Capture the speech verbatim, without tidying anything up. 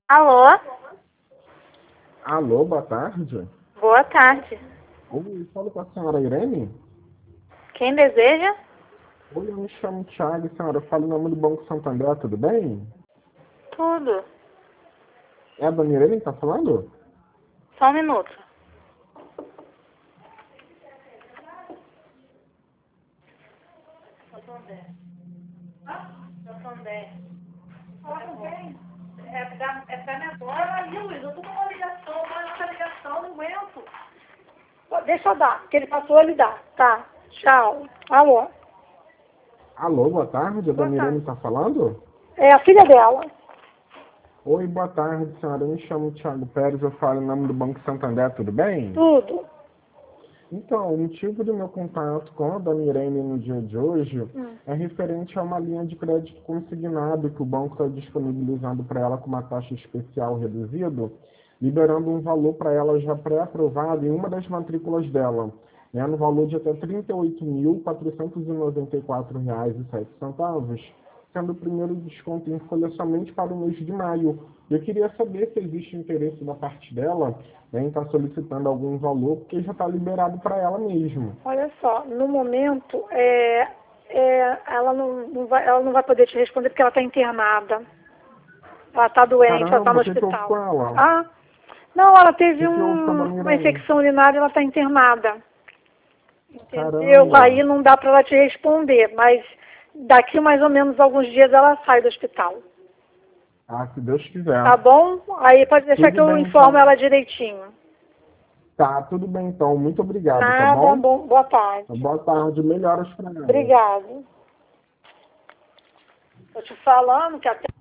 Alô? Alô, boa tarde. Boa tarde. Oi, falo com a senhora Irene? Quem deseja? Oi, eu me chamo Thiago, senhora. Eu falo em nome do Banco Santander, tudo bem? Tudo. É a dona Irene que tá falando? Só um minuto. Santander. Santander. Fala com quem? É pra, é pra minha dona. Aí, Luiz, eu tô com uma ligação. Mas essa ligação, não aguento. Deixa eu dar. Que ele passou, ele dá. Tá. Tchau. Alô? Alô, boa tarde. A Boa dona Irene tarde. tá falando? É a filha dela. Oi, boa tarde, senhora. Eu me chamo Thiago Pérez, eu falo em nome do Banco Santander, tudo bem? Tudo. Então, o motivo do meu contato com a dona Irene no dia de hoje Hum. é referente a uma linha de crédito consignado que o banco está disponibilizando para ela com uma taxa especial reduzida, liberando um valor para ela já pré-aprovado em uma das matrículas dela, né, no valor de até trinta e oito mil, quatrocentos e noventa e quatro reais e sete centavos, sendo o primeiro desconto em folha somente para o mês de maio. Eu queria saber se existe interesse da parte dela, né, em estar solicitando algum valor, porque já está liberado para ela mesmo. Olha só, no momento, é, é, ela, não, não vai, ela não vai poder te responder porque ela está internada. Ela está doente, ela está Caramba, no o que que houve com hospital. ela? Ah, não, ela O teve que que houve com a um- dona uma Irene? infecção urinária e ela está internada. Entendeu? Caramba. Aí não dá para ela te responder, mas daqui mais ou menos alguns dias ela sai do hospital. Ah, se Deus quiser. Tá bom? Aí pode deixar que Tudo eu bem, informo então. ela direitinho. Tá, tudo bem, então. Muito obrigado, tá Nada, bom? bom, boa tarde. Boa tarde, melhoras para ela. Obrigada. Tô te falando que até